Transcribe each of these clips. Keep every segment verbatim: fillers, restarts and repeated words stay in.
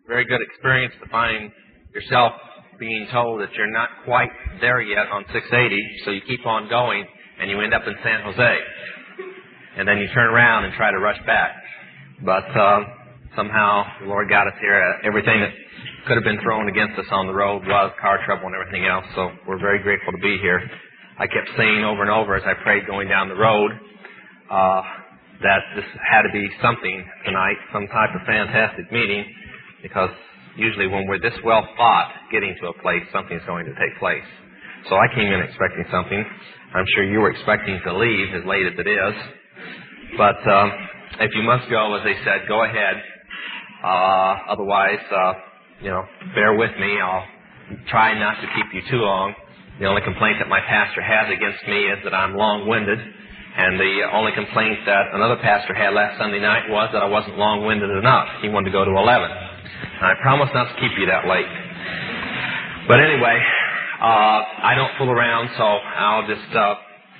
very good experience to find yourself being told that you're not quite there yet on six eighty, so you keep on going, and you end up in San Jose. And then you turn around and try to rush back. But uh, somehow the Lord got us here. Everything that could have been thrown against us on the road was car trouble and everything else, so we're very grateful to be here. I kept saying over and over as I prayed going down the road uh, that this had to be something tonight, some type of fantastic meeting, because usually when we're this well fought getting to a place, something's going to take place. So I came in expecting something. I'm sure you were expecting to leave as late as it is. But um, if you must go, as they said, go ahead. Uh, otherwise, uh, you know, bear with me. I'll try not to keep you too long. The only complaint that my pastor has against me is that I'm long-winded. And the only complaint that another pastor had last Sunday night was that I wasn't long-winded enough. He wanted to go to eleven. And I promise not to keep you that late. But anyway, uh, I don't fool around, so I'll just uh,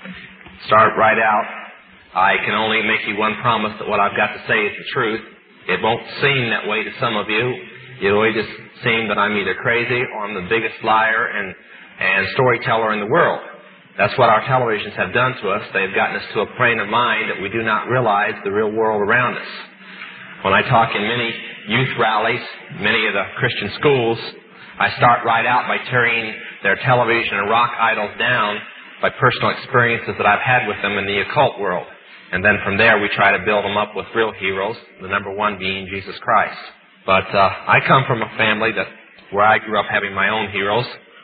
start right out. I can only make you one promise that what I've got to say is the truth. It won't seem that way to some of you. It'll just seem that I'm either crazy or I'm the biggest liar and, and storyteller in the world. That's what our televisions have done to us. They've gotten us to a frame of mind that we do not realize the real world around us. When I talk in many youth rallies, many of the Christian schools, I start right out by tearing their television and rock idols down by personal experiences that I've had with them in the occult world. And then from there we try to build them up with real heroes, the number one being Jesus Christ. But uh, I come from a family that where I grew up having my own heroes.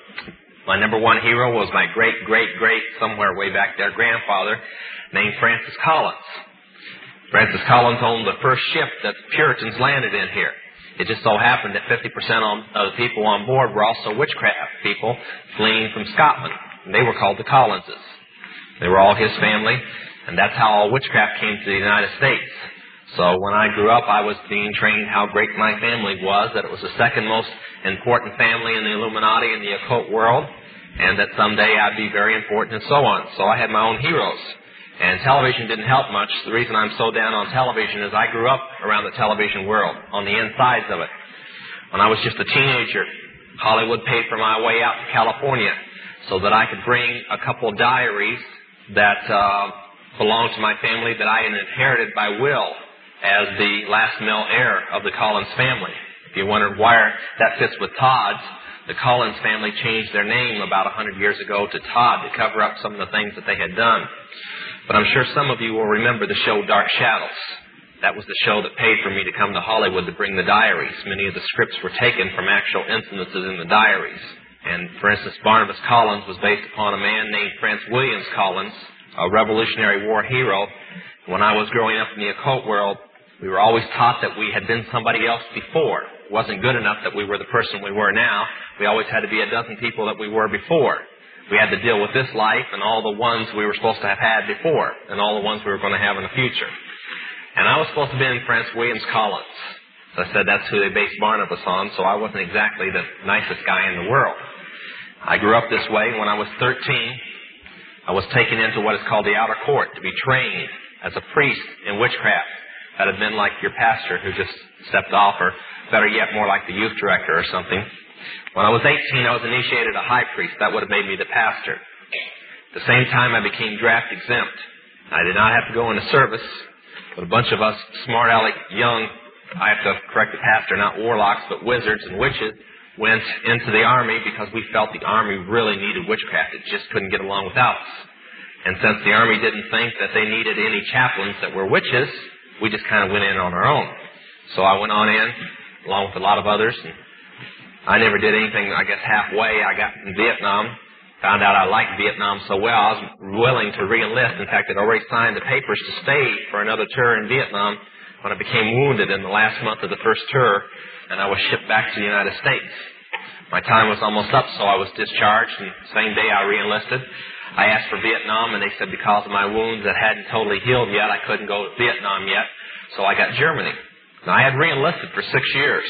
My number one hero was my great, great, great, somewhere way back there, grandfather named Francis Collins. Francis Collins owned the first ship that Puritans landed in here. It just so happened that fifty percent of the people on board were also witchcraft people fleeing from Scotland. And they were called the Collinses. They were all his family, and that's how all witchcraft came to the United States. So when I grew up, I was being trained how great my family was, that it was the second most important family in the Illuminati and the occult world, and that someday I'd be very important and so on. So I had my own heroes. And television didn't help much. The reason I'm so down on television is I grew up around the television world, on the insides of it. When I was just a teenager, Hollywood paid for my way out to California so that I could bring a couple of diaries that uh, belonged to my family that I had inherited by will as the last male heir of the Collins family. If you wondered why that fits with Todd's, the Collins family changed their name about a hundred years ago to Todd to cover up some of the things that they had done. But I'm sure some of you will remember the show Dark Shadows. That was the show that paid for me to come to Hollywood to bring the diaries. Many of the scripts were taken from actual incidences in the diaries. And, for instance, Barnabas Collins was based upon a man named Prince Williams Collins, a Revolutionary War hero. When I was growing up in the occult world, we were always taught that we had been somebody else before. It wasn't good enough that we were the person we were now. We always had to be a dozen people that we were before. We had to deal with this life and all the ones we were supposed to have had before and all the ones we were going to have in the future. And I was supposed to be in Prince Williams Collins. So I said that's who they based Barnabas on, so I wasn't exactly the nicest guy in the world. I grew up this way. When I was thirteen, I was taken into what is called the outer court to be trained as a priest in witchcraft. That had been like your pastor who just stepped off, or better yet, more like the youth director or something. When I was eighteen, I was initiated a high priest. That would have made me the pastor. At the same time, I became draft exempt. I did not have to go into service, but a bunch of us smart-aleck young, I have to correct the pastor, not warlocks, but wizards and witches, went into the Army because we felt the Army really needed witchcraft. It just couldn't get along without us. And since the Army didn't think that they needed any chaplains that were witches, we just kind of went in on our own. So I went on in, along with a lot of others, and I never did anything, I guess, halfway. I got in Vietnam, found out I liked Vietnam so well, I was willing to re-enlist. In fact, I'd already signed the papers to stay for another tour in Vietnam when I became wounded in the last month of the first tour, and I was shipped back to the United States. My time was almost up, so I was discharged, and the same day I re-enlisted. I asked for Vietnam, and they said because of my wounds that hadn't totally healed yet, I couldn't go to Vietnam yet, so I got Germany. Now, I had re-enlisted for six years.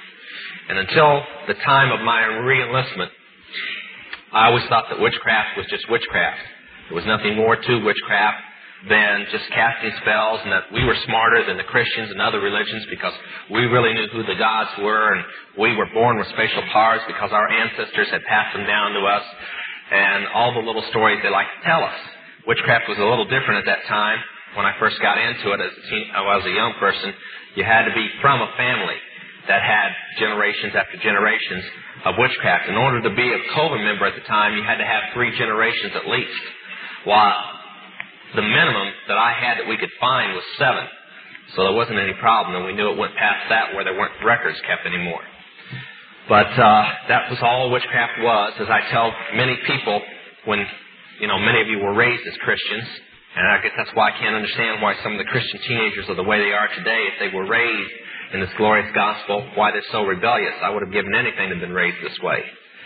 And until the time of my re-enlistment, I always thought that witchcraft was just witchcraft. There was nothing more to witchcraft than just casting spells, and that we were smarter than the Christians and other religions because we really knew who the gods were, and we were born with special powers because our ancestors had passed them down to us, and all the little stories they like to tell us. Witchcraft was a little different at that time. When I first got into it as a, teen, I was a young person, you had to be from a family that had generations after generations of witchcraft. In order to be a Coven member at the time, you had to have three generations at least. While the minimum that I had that we could find was seven. So there wasn't any problem, and we knew it went past that where there weren't records kept anymore. But uh, that was all witchcraft was. As I tell many people, when, you know, many of you were raised as Christians, and I guess that's why I can't understand why some of the Christian teenagers are the way they are today. If they were raised in this glorious gospel, why they're so rebellious. I would have given anything to have been raised this way.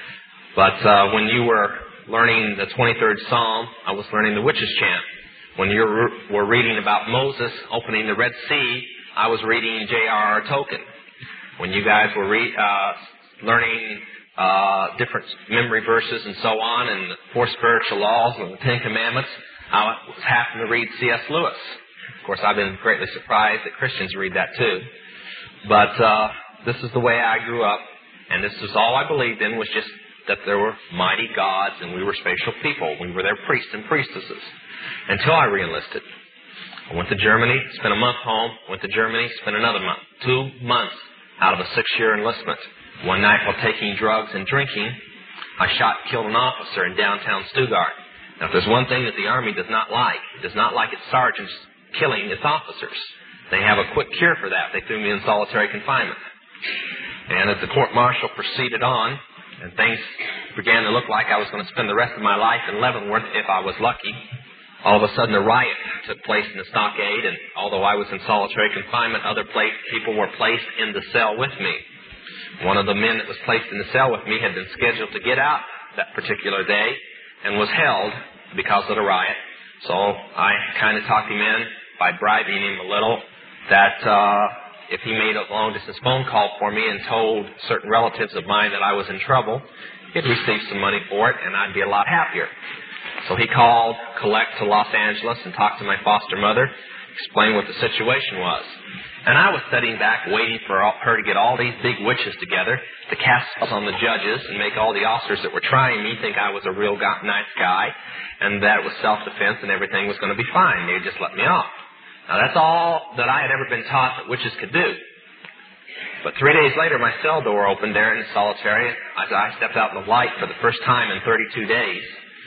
But uh, when you were learning the twenty-third Psalm, I was learning the witches' chant. When you were reading about Moses opening the Red Sea, I was reading J R R Tolkien. When you guys were re- uh, learning uh, different memory verses and so on, and the four spiritual laws and the Ten Commandments, I was happening to read C S Lewis. Of course, I've been greatly surprised that Christians read that too. But uh, this is the way I grew up, and this is all I believed in, was just that there were mighty gods and we were special people. We were their priests and priestesses. Until I re-enlisted. I went to Germany, spent a month home, went to Germany, spent another month. Two months out of a six-year enlistment. One night while taking drugs and drinking, I shot and killed an officer in downtown Stuttgart. Now, if there's one thing that the Army does not like, it does not like its sergeants killing its officers. They have a quick cure for that. They threw me in solitary confinement. And as the court-martial proceeded on, and things began to look like I was going to spend the rest of my life in Leavenworth if I was lucky, all of a sudden a riot took place in the stockade, and although I was in solitary confinement, other place, people were placed in the cell with me. One of the men that was placed in the cell with me had been scheduled to get out that particular day and was held because of the riot. So I kind of talked him in by bribing him a little that uh, if he made a long-distance phone call for me and told certain relatives of mine that I was in trouble, he'd receive some money for it, and I'd be a lot happier. So he called collect to Los Angeles and talked to my foster mother, explained what the situation was. And I was sitting back waiting for her to get all these big witches together to cast spells on the judges and make all the officers that were trying me think I was a real nice guy and that it was self-defense and everything was going to be fine. They'd just let me off. Now, that's all that I had ever been taught that witches could do. But three days later, my cell door opened there in solitary. As I stepped out in the light for the first time in thirty-two days,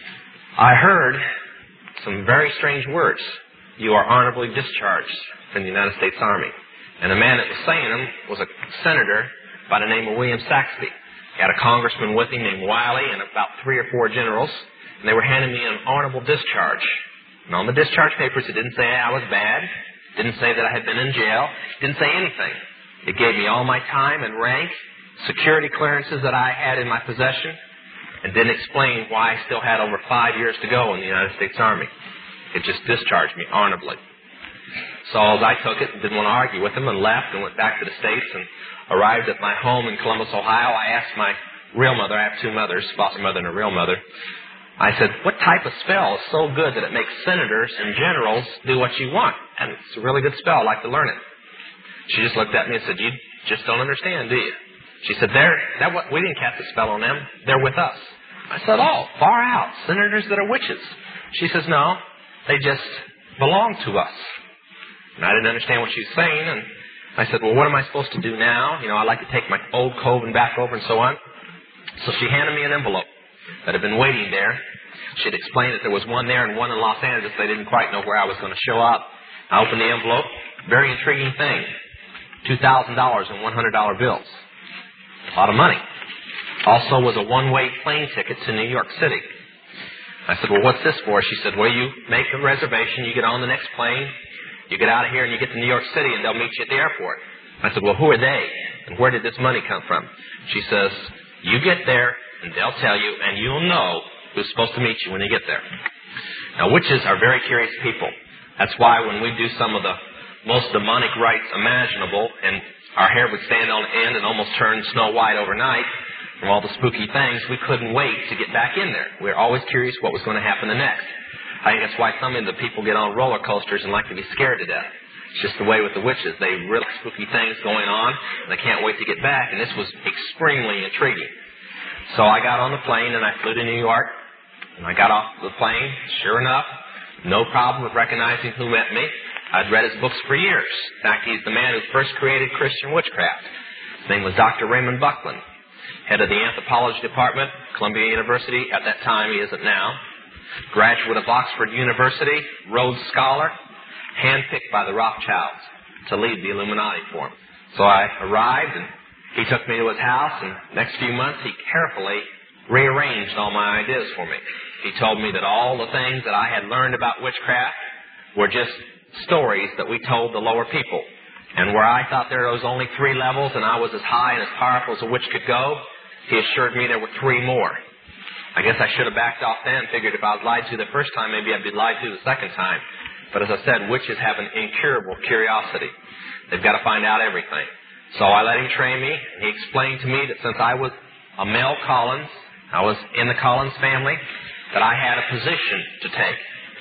I heard some very strange words. You are honorably discharged from the United States Army. And the man that was saying them was a senator by the name of William Saxby. He had a congressman with him named Wiley and about three or four generals, and they were handing me an honorable discharge. And on the discharge papers, it didn't say I was bad, didn't say that I had been in jail, didn't say anything. It gave me all my time and rank, security clearances that I had in my possession, and didn't explain why I still had over five years to go in the United States Army. It just discharged me honorably. So I took it and didn't want to argue with him and left and went back to the States and arrived at my home in Columbus, Ohio. I asked my real mother, I have two mothers, foster mother and a real mother. I said, what type of spell is so good that it makes senators and generals do what you want? And it's a really good spell. I'd like to learn it. She just looked at me and said, you just don't understand, do you? She said, they're, that what, we didn't cast a spell on them. They're with us. I said, oh, far out. Senators that are witches. She says, no, they just belong to us. And I didn't understand what she was saying. And I said, well, what am I supposed to do now? You know, I'd like to take my old coven back over and so on. So she handed me an envelope that had been waiting there. She had explained that there was one there and one in Los Angeles. They didn't quite know where I was going to show up. I opened the envelope. Very intriguing thing. two thousand dollars in one hundred dollar bills. A lot of money. Also was a one-way plane ticket to New York City. I said, well, what's this for? She said, well, you make a reservation, you get on the next plane, you get out of here and you get to New York City and they'll meet you at the airport. I said, well, who are they? And where did this money come from? She says, you get there and they'll tell you and you'll know who's supposed to meet you when you get there. Now, witches are very curious people. That's why when we do some of the most demonic rites imaginable and our hair would stand on end and almost turn snow white overnight from all the spooky things, we couldn't wait to get back in there. We were always curious what was going to happen the next. I think that's why some of the people get on roller coasters and like to be scared to death. It's just the way with the witches. They really spooky things going on, and they can't wait to get back, and this was extremely intriguing. So I got on the plane, and I flew to New York, and I got off the plane. Sure enough, no problem with recognizing who met me. I'd read his books for years. In fact, he's the man who first created Christian witchcraft. His name was Doctor Raymond Buckland, head of the anthropology department, Columbia University. At that time, he isn't now. Graduate of Oxford University, Rhodes Scholar, handpicked by the Rothschilds to lead the Illuminati for him. So I arrived, and he took me to his house, and next few months he carefully rearranged all my ideas for me. He told me that all the things that I had learned about witchcraft were just stories that we told the lower people. And where I thought there was only three levels and I was as high and as powerful as a witch could go, he assured me there were three more. I guess I should have backed off then, figured if I was lied to the first time, maybe I'd be lied to the second time. But as I said, witches have an incurable curiosity. They've got to find out everything. So I let him train me, and he explained to me that since I was a male Collins, I was in the Collins family, that I had a position to take.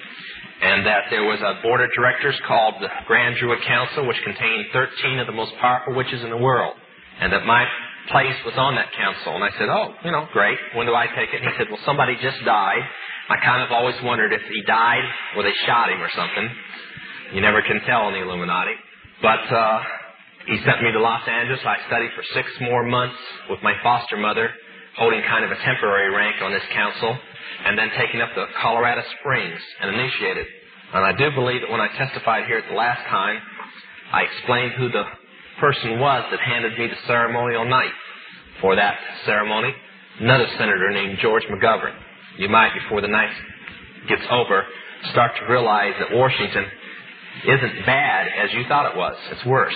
And that there was a board of directors called the Grand Druid Council, which contained thirteen of the most powerful witches in the world. And that my place was on that council. And I said, oh, you know, great. When do I take it? And he said, well, somebody just died. I kind of always wondered if he died or they shot him or something. You never can tell in the Illuminati. But uh, he sent me to Los Angeles. I studied for six more months with my foster mother, holding kind of a temporary rank on this council, and then taking up to Colorado Springs and initiated. And I do believe that when I testified here at the last time, I explained who the person was that handed me the ceremonial knife for that ceremony. Another senator named George McGovern. You might, before the night gets over, start to realize that Washington isn't bad as you thought it was. It's worse.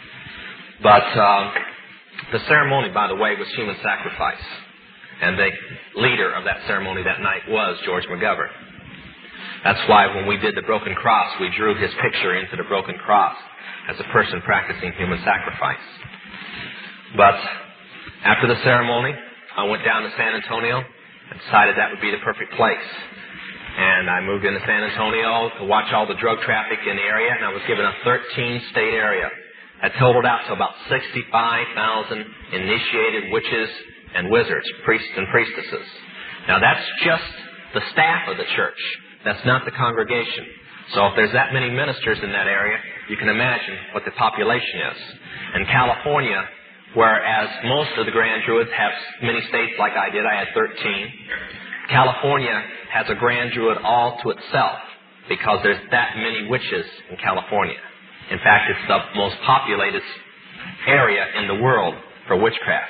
But uh, the ceremony, by the way, was human sacrifice. And the leader of that ceremony that night was George McGovern. That's why when we did the broken cross, we drew his picture into the broken cross as a person practicing human sacrifice. But after the ceremony, I went down to San Antonio and decided that would be the perfect place. And I moved into San Antonio to watch all the drug traffic in the area, and I was given a thirteen-state area. That totaled out to about sixty-five thousand initiated witches and wizards, priests and priestesses. Now that's just the staff of the church. That's not the congregation. So if there's that many ministers in that area, you can imagine what the population is. In California, whereas most of the Grand Druids have many states like I did, I had thirteen, California has a Grand Druid all to itself because there's that many witches in California. In fact, it's the most populated area in the world for witchcraft.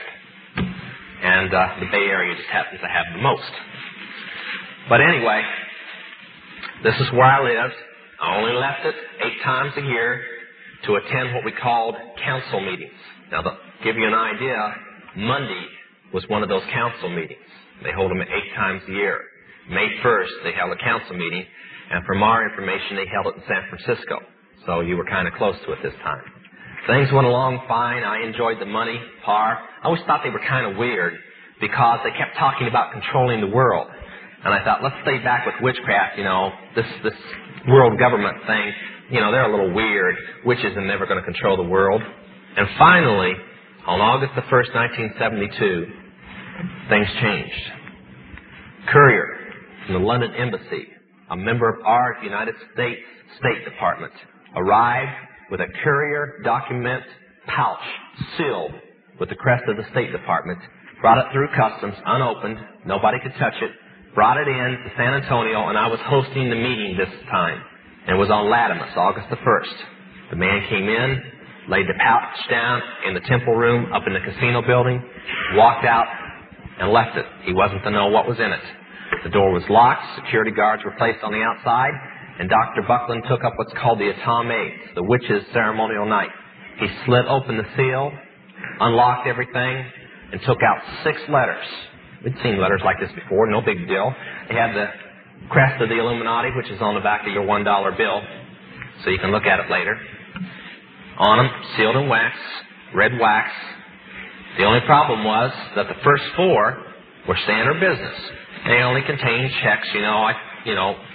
And uh, the Bay Area just happens to have the most. But anyway, this is where I lived. I only left it eight times a year to attend what we called council meetings. Now, to give you an idea, Monday was one of those council meetings. They hold them eight times a year. May first, they held a council meeting, and from our information, they held it in San Francisco. So you were kind of close to it this time. Things went along fine. I enjoyed the money, par. I always thought they were kind of weird because they kept talking about controlling the world. And I thought, let's stay back with witchcraft, you know, this this world government thing, you know, they're a little weird. Witches are never going to control the world. And finally, on August the first, nineteen seventy-two, things changed. Courier from the London Embassy, a member of our United States State Department, arrived with a courier document pouch sealed with the crest of the State Department, brought it through customs unopened, nobody could touch it, brought it in to San Antonio, and I was hosting the meeting this time. And it was on Latimus, August the first. The man came in, laid the pouch down in the temple room up in the casino building, walked out, and left it. He wasn't to know what was in it. The door was locked, security guards were placed on the outside, and Doctor Buckland took up what's called the Atom Eight, the witch's ceremonial knife. He slid open the seal, unlocked everything, and took out six letters. We'd seen letters like this before, no big deal. They had the crest of the Illuminati, which is on the back of your one dollar bill, so you can look at it later. On them, sealed in wax, red wax. The only problem was that the first four were standard business. They only contained checks, you know, I, you know,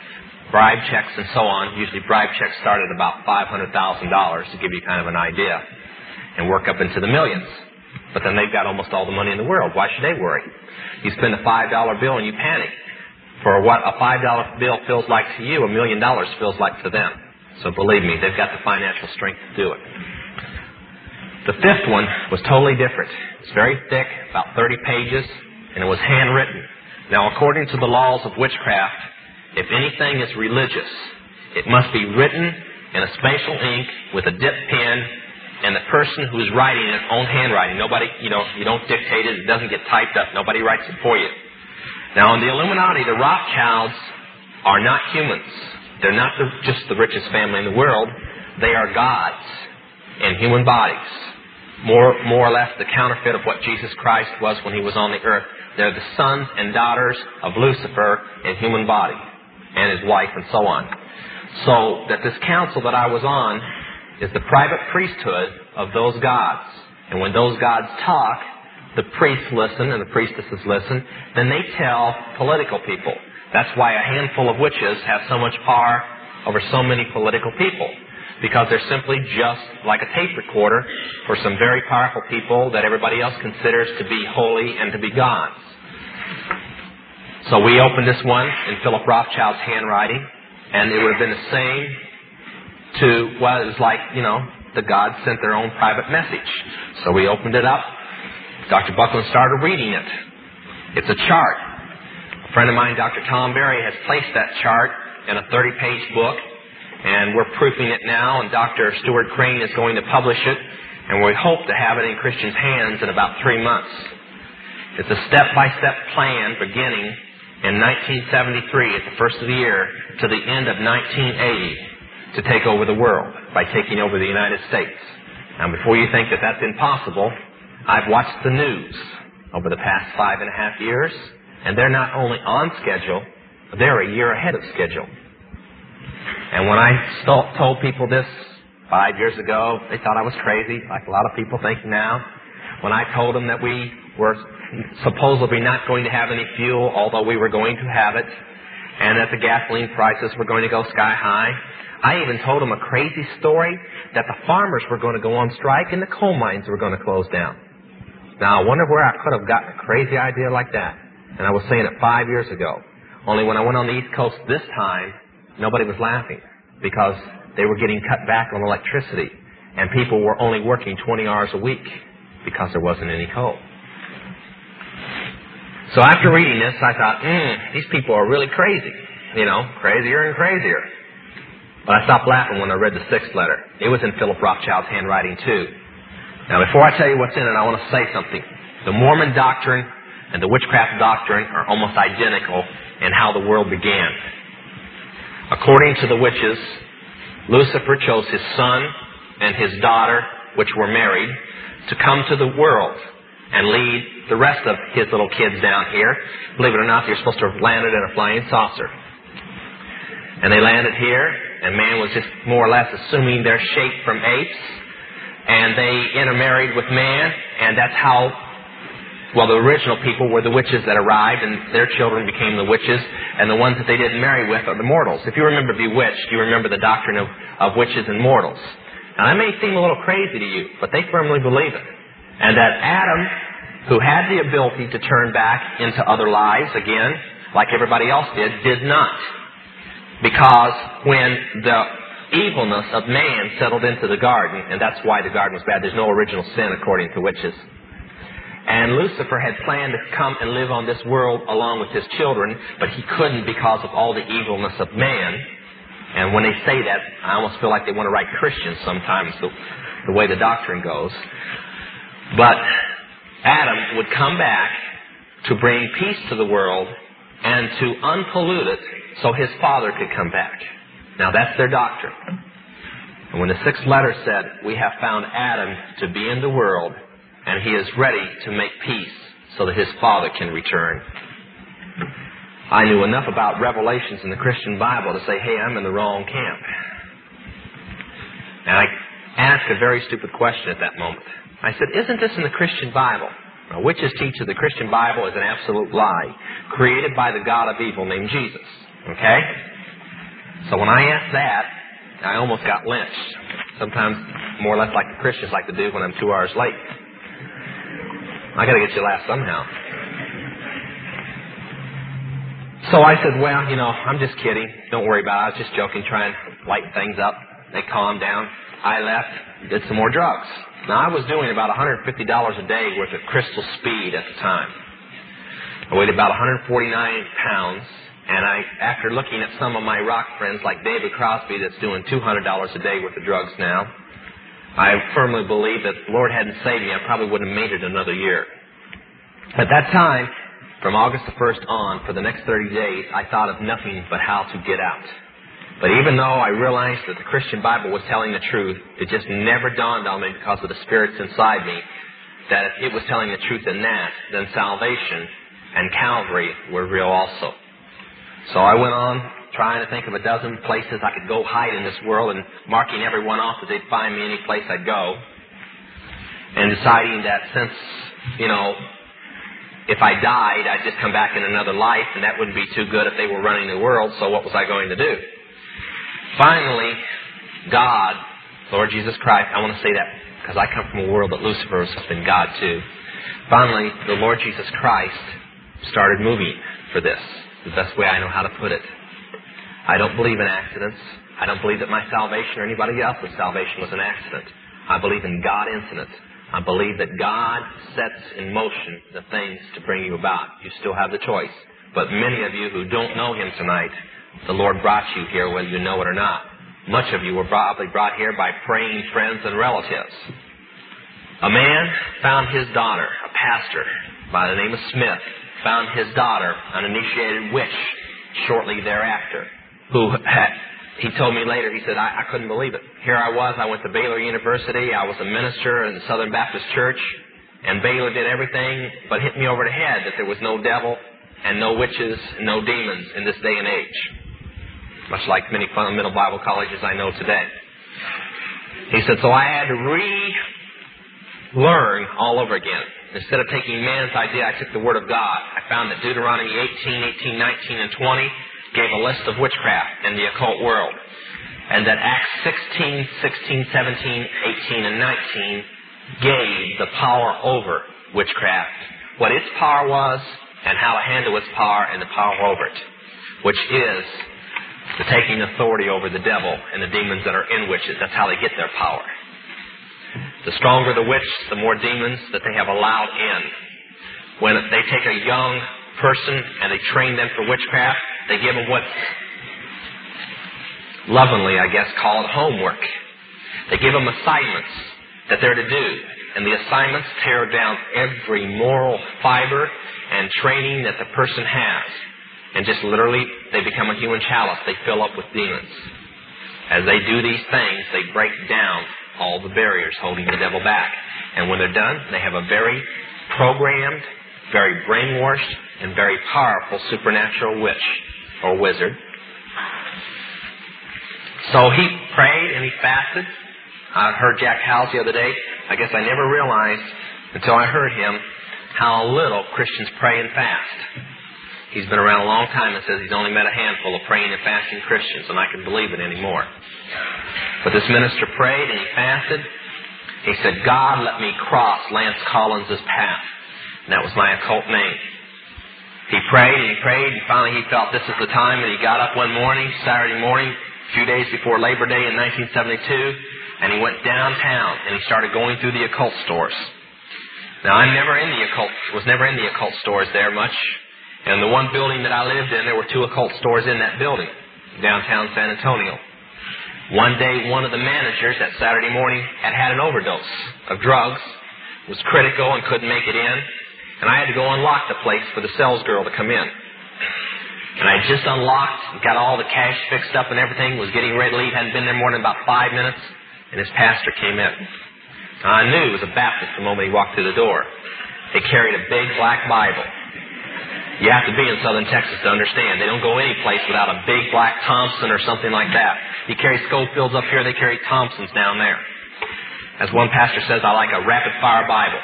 bribe checks and so on. Usually bribe checks start at about five hundred thousand dollars to give you kind of an idea and work up into the millions. But then they've got almost all the money in the world. Why should they worry? You spend a five dollar bill and you panic. For what a five dollar bill feels like to you, a million dollars feels like to them. So believe me, they've got the financial strength to do it. The fifth one was totally different. It's very thick, about thirty pages, and it was handwritten. Now, according to the laws of witchcraft, if anything is religious, it must be written in a special ink with a dip pen, and the person who's writing it own handwriting. Nobody, you know, you don't dictate it. It doesn't get typed up. Nobody writes it for you. Now, in the Illuminati, the Rothschilds are not humans. They're not the, just the richest family in the world. They are gods in human bodies. More, more or less the counterfeit of what Jesus Christ was when he was on the earth. They're the sons and daughters of Lucifer in human body, and his wife and so on. So that this council that I was on is the private priesthood of those gods. And when those gods talk, the priests listen and the priestesses listen. Then they tell political people. That's why a handful of witches have so much power over so many political people. Because they're simply just like a tape recorder for some very powerful people that everybody else considers to be holy and to be gods. So we opened this one in Philip Rothschild's handwriting, and it would have been the same to, well, it was like, you know, the gods sent their own private message. So we opened it up. Doctor Buckland started reading it. It's a chart. A friend of mine, Doctor Tom Berry, has placed that chart in a thirty page book, and we're proofing it now, and Doctor Stuart Crane is going to publish it, and we hope to have it in Christians' hands in about three months. It's a step-by-step plan beginning in nineteen seventy-three, at the first of the year, to the end of nineteen eighty, to take over the world by taking over the United States. Now, before you think that that's impossible, I've watched the news over the past five and a half years, and they're not only on schedule, they're a year ahead of schedule. And when I st- told people this five years ago, they thought I was crazy, like a lot of people think now. When I told them that we were supposedly not going to have any fuel, although we were going to have it, and that the gasoline prices were going to go sky high, I even told them a crazy story that the farmers were going to go on strike and the coal mines were going to close down. Now, I wonder where I could have gotten a crazy idea like that. And I was saying it five years ago. Only when I went on the East Coast this time, nobody was laughing because they were getting cut back on electricity, and people were only working twenty hours a week because there wasn't any coal. So after reading this, I thought, mm, these people are really crazy. You know, crazier and crazier. But I stopped laughing when I read the sixth letter. It was in Philip Rothschild's handwriting, too. Now, before I tell you what's in it, I want to say something. The Mormon doctrine and the witchcraft doctrine are almost identical in how the world began. According to the witches, Lucifer chose his son and his daughter, which were married, to come to the world and lead the rest of his little kids down here. Believe it or not, you're supposed to have landed in a flying saucer. And they landed here, and man was just more or less assuming their shape from apes. And they intermarried with man, and that's how, well, the original people were the witches that arrived, and their children became the witches, and the ones that they didn't marry with are the mortals. If you remember Bewitched, you remember the doctrine of, of witches and mortals. Now, that may seem a little crazy to you, but they firmly believe it. And that Adam, who had the ability to turn back into other lives again, like everybody else did, did not. Because when the evilness of man settled into the garden, and that's why the garden was bad. There's no original sin according to witches. And Lucifer had planned to come and live on this world along with his children, but he couldn't because of all the evilness of man. And when they say that, I almost feel like they want to write Christians sometimes, the, the way the doctrine goes. But Adam would come back to bring peace to the world and to unpollute it so his father could come back. Now, that's their doctrine. And when the sixth letter said, we have found Adam to be in the world, and he is ready to make peace so that his father can return. I knew enough about revelations in the Christian Bible to say, hey, I'm in the wrong camp. And I asked a very stupid question at that moment. I said, isn't this in the Christian Bible? Now, witches teach that the Christian Bible is an absolute lie, created by the god of evil named Jesus. Okay? So when I asked that, I almost got lynched. Sometimes more or less like the Christians like to do when I'm two hours late. I got to get you last somehow. So I said, well, you know, I'm just kidding. Don't worry about it. I was just joking, trying to lighten things up. They calmed down. I left, did some more drugs. Now, I was doing about one hundred fifty dollars a day worth of crystal speed at the time. I weighed about one hundred forty-nine pounds, and I, after looking at some of my rock friends like David Crosby that's doing two hundred dollars a day worth of drugs now, I firmly believe that if the Lord hadn't saved me, I probably wouldn't have made it another year. At that time, from August the first on, for the next thirty days, I thought of nothing but how to get out. But even though I realized that the Christian Bible was telling the truth, it just never dawned on me because of the spirits inside me that if it was telling the truth in that, then salvation and Calvary were real also. So I went on trying to think of a dozen places I could go hide in this world and marking every one off that they'd find me any place I'd go. And deciding that since, you know, if I died, I'd just come back in another life, and that wouldn't be too good if they were running the world, so what was I going to do? Finally, God, Lord Jesus Christ, I want to say that because I come from a world that Lucifer has been God too. Finally, the Lord Jesus Christ started moving for this. The best way I know how to put it. I don't believe in accidents. I don't believe that my salvation or anybody else's salvation was an accident. I believe in God infinite. I believe that God sets in motion the things to bring you about. You still have the choice. But many of you who don't know Him tonight, the Lord brought you here whether you know it or not. Much of you were probably brought here by praying friends and relatives. A man found his daughter, a pastor by the name of Smith, found his daughter, an initiated witch, shortly thereafter, who had, he told me later, he said, I, I couldn't believe it. Here I was, I went to Baylor University, I was a minister in the Southern Baptist Church, and Baylor did everything but hit me over the head that there was no devil and no witches and no demons in this day and age. Much like many fundamental Bible colleges I know today. He said, so I had to relearn all over again. Instead of taking man's idea, I took the Word of God. I found that Deuteronomy eighteen, eighteen, nineteen, and twenty gave a list of witchcraft in the occult world. And that Acts sixteen, sixteen, seventeen, eighteen, and nineteen gave the power over witchcraft. What its power was, and how to handle its power and the power over it. Which is the taking authority over the devil and the demons that are in witches. That's how they get their power. The stronger the witch, the more demons that they have allowed in. When they take a young person and they train them for witchcraft, they give them what's lovingly, I guess, called homework. They give them assignments that they're to do. And the assignments tear down every moral fiber and training that the person has. And just literally, they become a human chalice. They fill up with demons. As they do these things, they break down all the barriers holding the devil back. And when they're done, they have a very programmed, very brainwashed, and very powerful supernatural witch or wizard. So he prayed and he fasted. I heard Jack Howes the other day. I guess I never realized until I heard him how little Christians pray and fast. He's been around a long time and says he's only met a handful of praying and fasting Christians, and I can believe it anymore. But this minister prayed and he fasted. He said, God, let me cross Lance Collins' path. And that was my occult name. He prayed and he prayed, and finally he felt this is the time, and he got up one morning, Saturday morning, a few days before Labor Day in nineteen seventy-two, and he went downtown and he started going through the occult stores. Now, I'm never in the occult, was never in the occult stores there much. And the one building that I lived in, there were two occult stores in that building, downtown San Antonio. One day, one of the managers that Saturday morning had had an overdose of drugs, was critical and couldn't make it in, and I had to go unlock the place for the sales girl to come in. And I just unlocked, got all the cash fixed up and everything, was getting ready to leave, hadn't been there more than about five minutes, and his pastor came in. Now, I knew he was a Baptist the moment he walked through the door. They carried a big black Bible. You have to be in southern Texas to understand. They don't go any place without a big black Thompson or something like that. You carry Schofields up here, they carry Thompsons down there. As one pastor says, I like a rapid-fire Bible.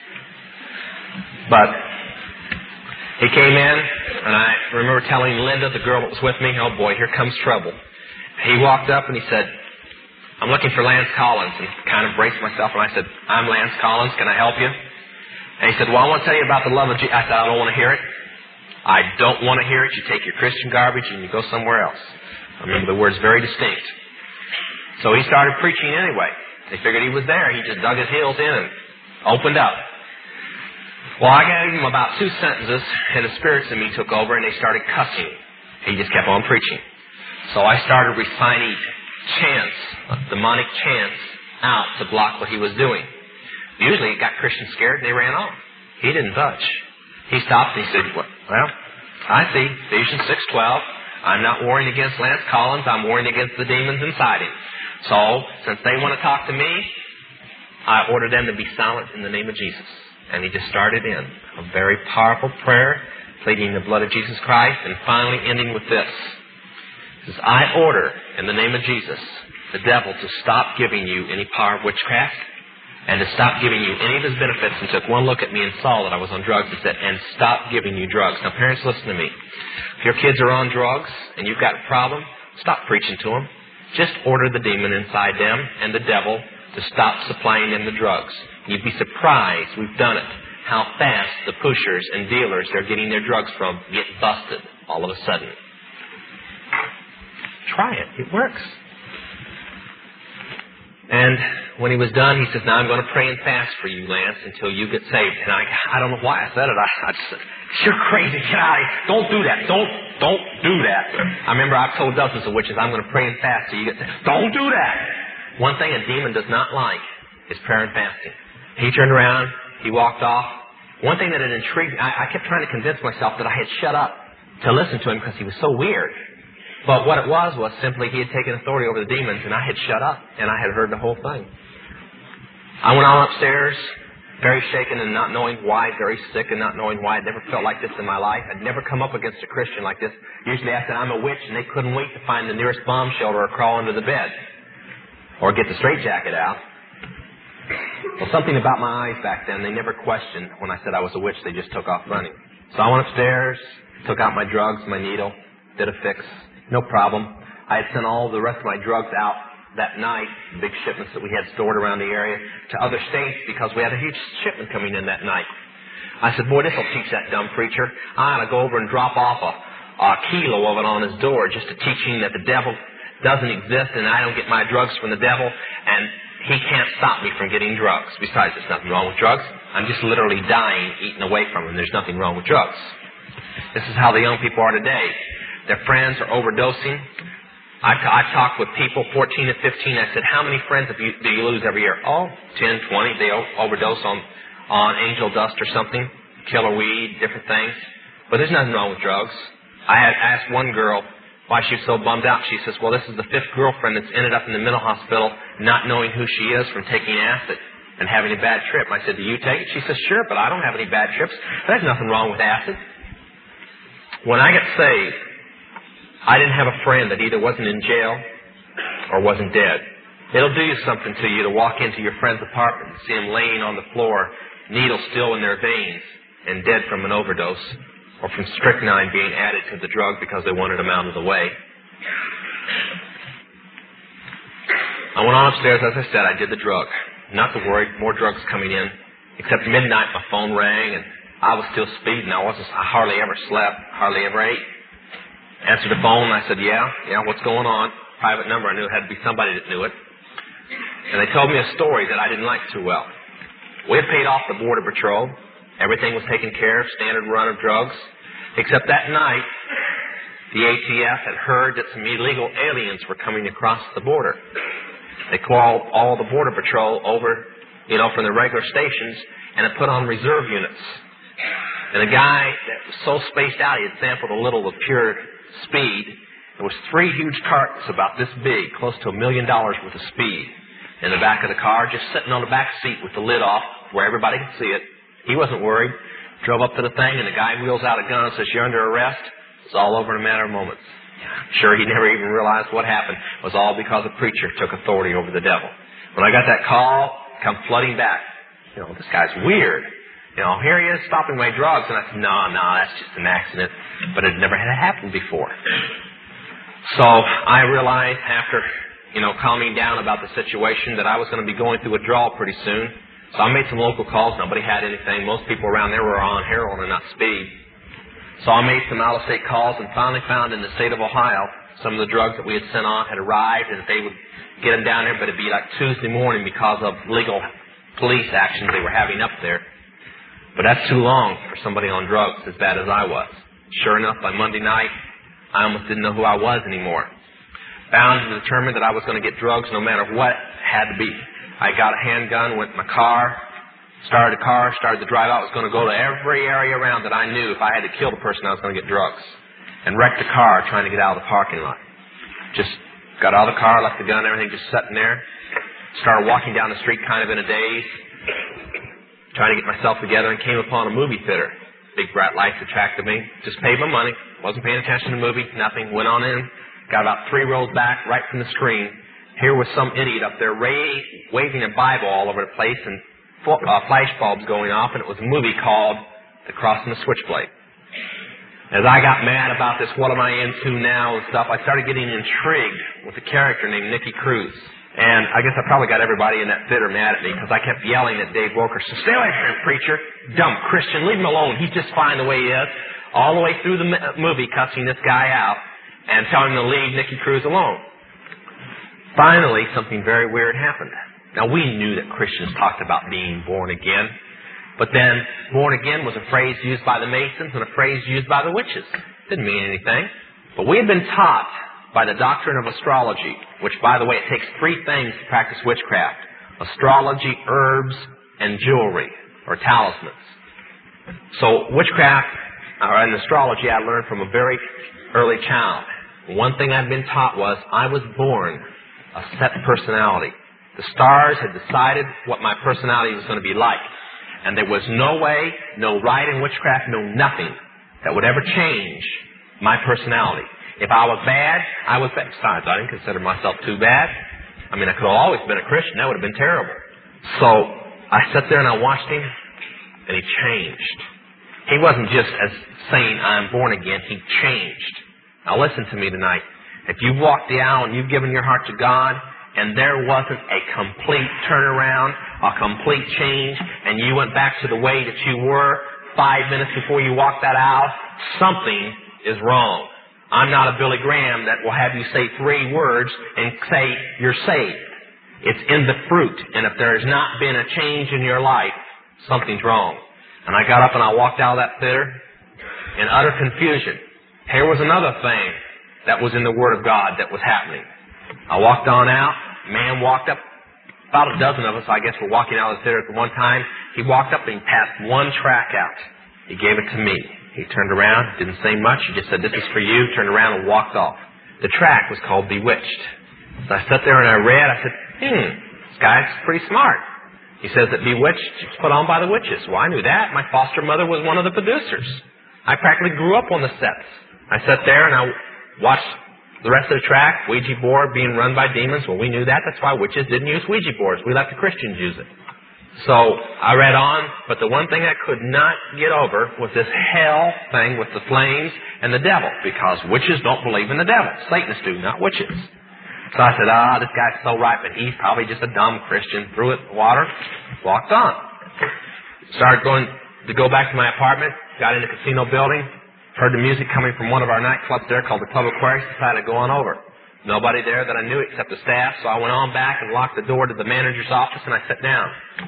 But he came in, and I remember telling Linda, the girl that was with me, oh boy, here comes trouble. he walked up and he said, I'm looking for Lance Collins, and kind of braced myself, and I said, I'm Lance Collins, can I help you? And he said, well, I want to tell you about the love of Jesus. I said, I don't want to hear it. I don't want to hear it. You take your Christian garbage and you go somewhere else. I remember the words very distinct. So he started preaching anyway. They figured he was there. He just dug his heels in and opened up. Well, I gave him about two sentences, and the spirits in me took over, and they started cussing. He just kept on preaching. So I started reciting chants, demonic chants, out to block what he was doing. Usually it got Christians scared and they ran off. He didn't budge. He stopped and he said, well, I see, Ephesians six twelve. I'm not warring against Lance Collins. I'm warring against the demons inside him. So, since they want to talk to me, I order them to be silent in the name of Jesus. And he just started in a very powerful prayer, pleading the blood of Jesus Christ, and finally ending with this. He says, I order, in the name of Jesus, the devil to stop giving you any power of witchcraft and to stop giving you any of his benefits. And took one look at me and saw that I was on drugs and said, and stop giving you drugs. Now, parents, listen to me. If your kids are on drugs and you've got a problem, stop preaching to them. Just order the demon inside them and the devil to stop supplying them the drugs. You'd be surprised, we've done it, how fast the pushers and dealers they're getting their drugs from get busted all of a sudden. Try it. It works. And when he was done, he says, now I'm going to pray and fast for you, Lance, until you get saved. And I, I don't know why I said it. I, I just said, you're crazy. Get out of here. Don't do that. Don't, don't do that. I remember I've told dozens of witches, I'm going to pray and fast till you get saved. Don't do that. One thing a demon does not like is prayer and fasting. He turned around. He walked off. One thing that had intrigued me, I, I kept trying to convince myself that I had shut up to listen to him because he was so weird. But what it was was simply he had taken authority over the demons, and I had shut up, and I had heard the whole thing. I went on upstairs, very shaken and not knowing why, very sick and not knowing why. I'd never felt like this in my life. I'd never come up against a Christian like this. Usually I said, I'm a witch, and they couldn't wait to find the nearest bomb shelter or crawl under the bed or get the straitjacket out. Well, something about my eyes back then, they never questioned when I said I was a witch. They just took off running. So I went upstairs, took out my drugs, my needle, did a fix. No problem. I had sent all the rest of my drugs out that night, big shipments that we had stored around the area, to other states because we had a huge shipment coming in that night. I said, boy, this will teach that dumb preacher. I ought to go over and drop off a, a kilo of it on his door just to teach him that the devil doesn't exist and I don't get my drugs from the devil and he can't stop me from getting drugs. Besides, there's nothing wrong with drugs. I'm just literally dying, eating away from them. There's nothing wrong with drugs. This is how the young people are today. Their friends are overdosing. I, t- I talked with people, fourteen and fifteen. I said, how many friends have you, do you lose every year? Oh, ten, twenty. They o- overdose on, on angel dust or something, killer weed, different things. But there's nothing wrong with drugs. I had asked one girl why she was so bummed out. She says, well, this is the fifth girlfriend that's ended up in the mental hospital not knowing who she is from taking acid and having a bad trip. I said, do you take it? She says, sure, but I don't have any bad trips. There's nothing wrong with acid. When I got saved, I didn't have a friend that either wasn't in jail or wasn't dead. It'll do you something to you to walk into your friend's apartment and see them laying on the floor, needles still in their veins, and dead from an overdose, or from strychnine being added to the drug because they wanted them out of the way. I went on upstairs, as I said, I did the drug. Not to worry, more drugs coming in. Except midnight, my phone rang, and I was still speeding. I wasn't. I hardly ever slept, hardly ever ate. Answered the phone, and I said, yeah, yeah, what's going on? Private number. I knew it had to be somebody that knew it. And they told me a story that I didn't like too well. We had paid off the Border Patrol. Everything was taken care of, standard run of drugs. Except that night, the A T F had heard that some illegal aliens were coming across the border. They called all the Border Patrol over, you know, from the regular stations, and had put on reserve units. And the guy that was so spaced out, he had sampled a little of pure speed. There was three huge cartons about this big, close to a million dollars worth of speed in the back of the car, just sitting on the back seat with the lid off where everybody could see it. He wasn't worried. Drove up to the thing, and the guy wheels out a gun and says, you're under arrest. It's all over in a matter of moments. Sure, he never even realized what happened. It was all because a preacher took authority over the devil. When I got that call, come flooding back. You know, this guy's weird. You know, here he is stopping my drugs. And I said, no, no, that's just an accident. But it never had happened before. So I realized after, you know, calming down about the situation that I was going to be going through withdrawal pretty soon. So I made some local calls. Nobody had anything. Most people around there were on heroin and not speed. So I made some out-of-state calls and finally found in the state of Ohio some of the drugs that we had sent on had arrived and they would get them down there, but it'd be like Tuesday morning because of legal police actions they were having up there. But that's too long for somebody on drugs as bad as I was. Sure enough, by Monday night, I almost didn't know who I was anymore. Bound and determined that I was going to get drugs no matter what had to be. I got a handgun, went in my car, started a car, started to drive out. I was going to go to every area around that I knew if I had to kill the person, I was going to get drugs. And wrecked the car trying to get out of the parking lot. Just got out of the car, left the gun, everything just sitting there. Started walking down the street kind of in a daze, trying to get myself together, and came upon a movie theater. Big bright lights attracted me. Just paid my money. Wasn't paying attention to the movie. Nothing. Went on in. Got about three rows back, right from the screen. Here was some idiot up there ra- waving a Bible all over the place and fo- uh, flash bulbs going off, and it was a movie called The Crossing the Switchblade. As I got mad about this, what am I into now and stuff, I started getting intrigued with a character named Nicky Cruz. And I guess I probably got everybody in that theater mad at me because I kept yelling at Dave Wilkerson, "Stay away from him, preacher. Dumb Christian. Leave him alone. He's just fine the way he is." All the way through the movie, cussing this guy out and telling him to leave Nicky Cruz alone. Finally, something very weird happened. Now, we knew that Christians talked about being born again. But then, born again was a phrase used by the Masons and a phrase used by the witches. Didn't mean anything. But we had been taught by the doctrine of astrology, which, by the way, it takes three things to practice witchcraft: astrology, herbs, and jewelry, or talismans. So, witchcraft, or an astrology, I learned from a very early child. One thing I'd been taught was I was born a set personality. The stars had decided what my personality was going to be like. And there was no way, no rite in witchcraft, no nothing that would ever change my personality. If I was bad, I was bad. Besides, I didn't consider myself too bad. I mean, I could have always been a Christian. That would have been terrible. So I sat there and I watched him, and he changed. He wasn't just as saying, "I'm born again." He changed. Now listen to me tonight. If you've walked the aisle and you've given your heart to God, and there wasn't a complete turnaround, a complete change, and you went back to the way that you were five minutes before you walked that aisle, something is wrong. I'm not a Billy Graham that will have you say three words and say you're saved. It's in the fruit, and if there has not been a change in your life, something's wrong. And I got up and I walked out of that theater in utter confusion. Here was another thing that was in the Word of God that was happening. I walked on out. A man walked up. About a dozen of us, I guess, were walking out of the theater at one time. He walked up and he passed one tract out. He gave it to me. He turned around, didn't say much. He just said, "This is for you," turned around and walked off. The tract was called Bewitched. So I sat there and I read. I said, hmm, this guy's pretty smart. He says that Bewitched is put on by the witches. Well, I knew that. My foster mother was one of the producers. I practically grew up on the sets. I sat there and I watched the rest of the track, Ouija board being run by demons. Well, we knew that. That's why witches didn't use Ouija boards. We let the Christians use it. So I read on, but the one thing I could not get over was this hell thing with the flames and the devil, because witches don't believe in the devil. Satanists do, not witches. So I said, ah, this guy's so right, but he's probably just a dumb Christian. Threw it in the water, walked on. Started going to go back to my apartment, got in the casino building, heard the music coming from one of our nightclubs there called the Club Aquarius, decided to go on over. Nobody there that I knew except the staff, so I went on back and locked the door to the manager's office and I sat down.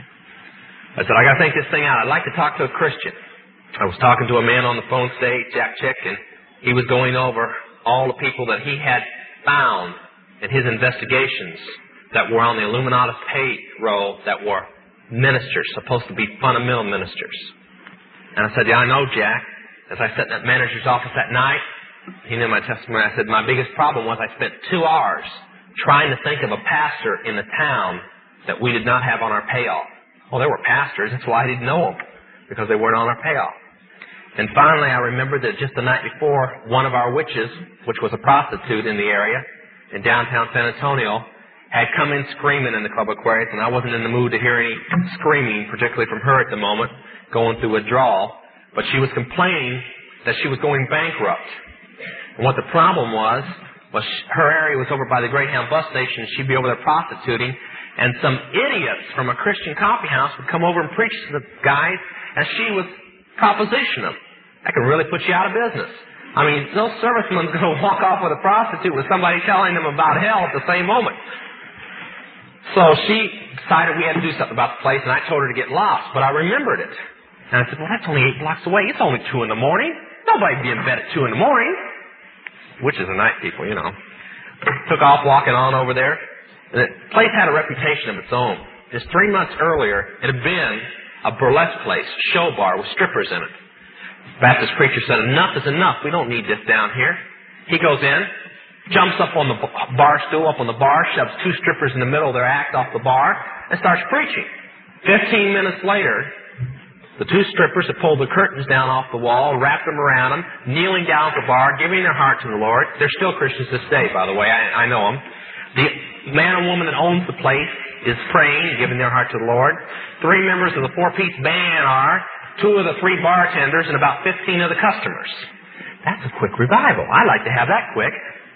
I said, I got to think this thing out. I'd like to talk to a Christian. I was talking to a man on the phone stage, Jack Chick, and he was going over all the people that he had found in his investigations that were on the Illuminatus payroll that were ministers, supposed to be fundamental ministers. And I said, yeah, I know, Jack. As I sat in that manager's office that night, he knew my testimony. I said, my biggest problem was I spent two hours trying to think of a pastor in the town that we did not have on our payoff. Well, there were pastors. That's why I didn't know them, because they weren't on our payoff. And finally, I remembered that just the night before, one of our witches, which was a prostitute in the area in downtown San Antonio, had come in screaming in the Club Aquarius, and I wasn't in the mood to hear any screaming, particularly from her at the moment, going through withdrawal. But she was complaining that she was going bankrupt. And what the problem was, Well, sh- her area was over by the Greyhound bus station. She'd be over there prostituting, and some idiots from a Christian coffee house would come over and preach to the guys, and she would proposition them. That can really put you out of business. I mean, no serviceman's going to walk off with a prostitute with somebody telling them about hell at the same moment. So she decided we had to do something about the place, and I told her to get lost, but I remembered it. And I said, well, that's only eight blocks away. It's only two in the morning. Nobody'd be in bed at two in the morning. Which is the night people, you know. Took off walking on over there. And the place had a reputation of its own. Just three months earlier, it had been a burlesque place, show bar with strippers in it. Baptist preacher said, enough is enough. We don't need this down here. He goes in, jumps up on the bar stool, up on the bar, shoves two strippers in the middle of their act off the bar, and starts preaching. Fifteen minutes later, the two strippers had pulled the curtains down off the wall, wrapped them around them, kneeling down at the bar, giving their heart to the Lord. They're still Christians this day, by the way. I, I know them. The man and woman that owns the place is praying, giving their heart to the Lord. Three members of the four-piece band are, two of the three bartenders, and about fifteen of the customers. That's a quick revival. I like to have that quick.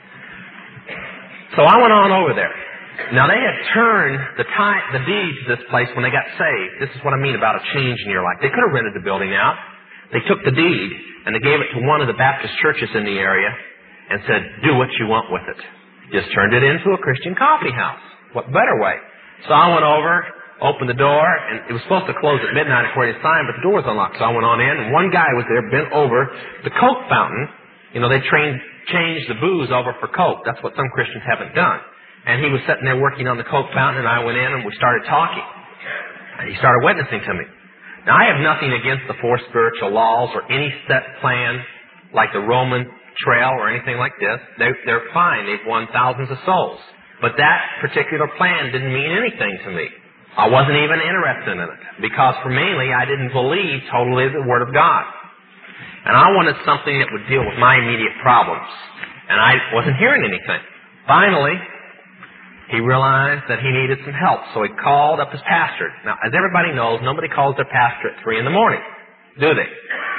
So I went on over there. Now, they had turned the, tie, the deed to this place when they got saved. This is what I mean about a change in your life. They could have rented the building out. They took the deed, and they gave it to one of the Baptist churches in the area and said, do what you want with it. Just turned it into a Christian coffee house. What better way? So I went over, opened the door, and it was supposed to close at midnight according to the sign, but the door was unlocked. So I went on in, and one guy was there, bent over the Coke fountain. You know, they trained, changed the booze over for Coke. That's what some Christians haven't done. And he was sitting there working on the Coke fountain, and I went in, and we started talking. And he started witnessing to me. Now, I have nothing against the four spiritual laws or any set plan like the Roman trail or anything like this. They, they're fine. They've won thousands of souls. But that particular plan didn't mean anything to me. I wasn't even interested in it because, for mainly, I didn't believe totally the Word of God. And I wanted something that would deal with my immediate problems. And I wasn't hearing anything. Finally, he realized that he needed some help, so he called up his pastor. Now, as everybody knows, nobody calls their pastor at three in the morning, do they?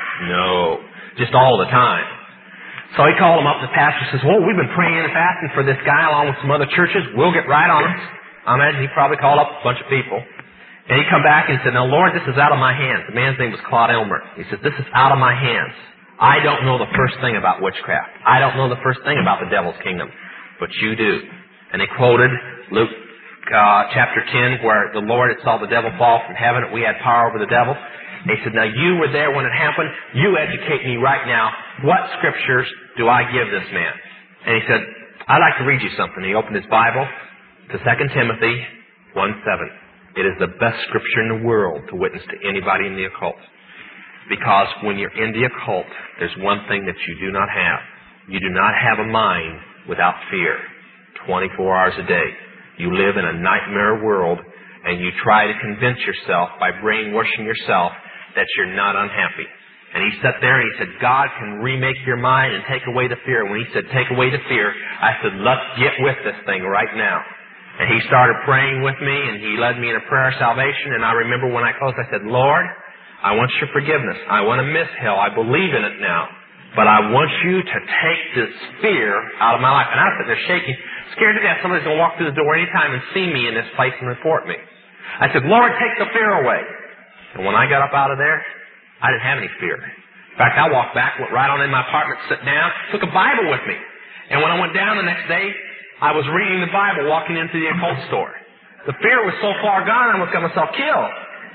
No, just all the time. So he called him up. The pastor says, well, we've been praying and fasting for this guy along with some other churches. We'll get right on it. I imagine he probably called up a bunch of people. And he come back and said, now, Lord, this is out of my hands. The man's name was Claude Elmer. He said, this is out of my hands. I don't know the first thing about witchcraft. I don't know the first thing about the devil's kingdom. But you do. And they quoted Luke uh, chapter ten, where the Lord had saw the devil fall from heaven, and we had power over the devil. They said, now you were there when it happened. You educate me right now. What scriptures do I give this man? And he said, I'd like to read you something. He opened his Bible to Second Timothy one seven. It is the best scripture in the world to witness to anybody in the occult. Because when you're in the occult, there's one thing that you do not have. You do not have a mind without fear. twenty-four hours a day. You live in a nightmare world, and you try to convince yourself by brainwashing yourself that you're not unhappy. And he sat there and he said, God can remake your mind and take away the fear. When he said, take away the fear, I said, let's get with this thing right now. And he started praying with me, and he led me in a prayer of salvation. And I remember when I closed, I said, Lord, I want your forgiveness. I want to miss hell. I believe in it now. But I want you to take this fear out of my life. And I was sitting there shaking, scared to death. Somebody's going to walk through the door anytime and see me in this place and report me. I said, Lord, take the fear away. And when I got up out of there, I didn't have any fear. In fact, I walked back, went right on in my apartment, sat down, took a Bible with me. And when I went down the next day, I was reading the Bible, walking into the occult store. The fear was so far gone, I was got myself killed.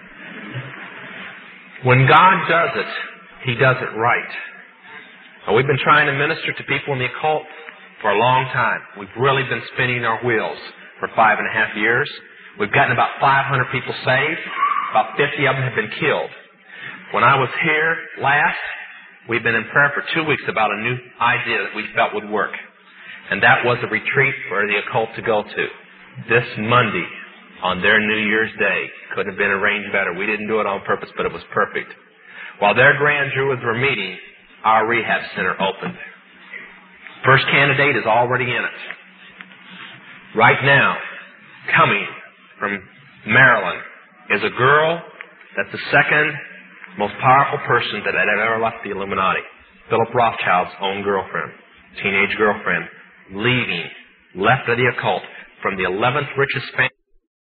When God does it, He does it right. Now, we've been trying to minister to people in the occult for a long time. We've really been spinning our wheels for five and a half years. We've gotten about five hundred people saved. About fifty of them have been killed. When I was here last, we've been in prayer for two weeks about a new idea that we felt would work. And that was a retreat for the occult to go to. This Monday, on their New Year's Day, couldn't have been arranged better. We didn't do it on purpose, but it was perfect. While their grand jurors were meeting, our rehab center opened. First candidate is already in it. Right now, coming from Maryland, is a girl that's the second most powerful person that had ever left the Illuminati. Philip Rothschild's own girlfriend, teenage girlfriend. leaving, left of the occult, from the eleventh richest family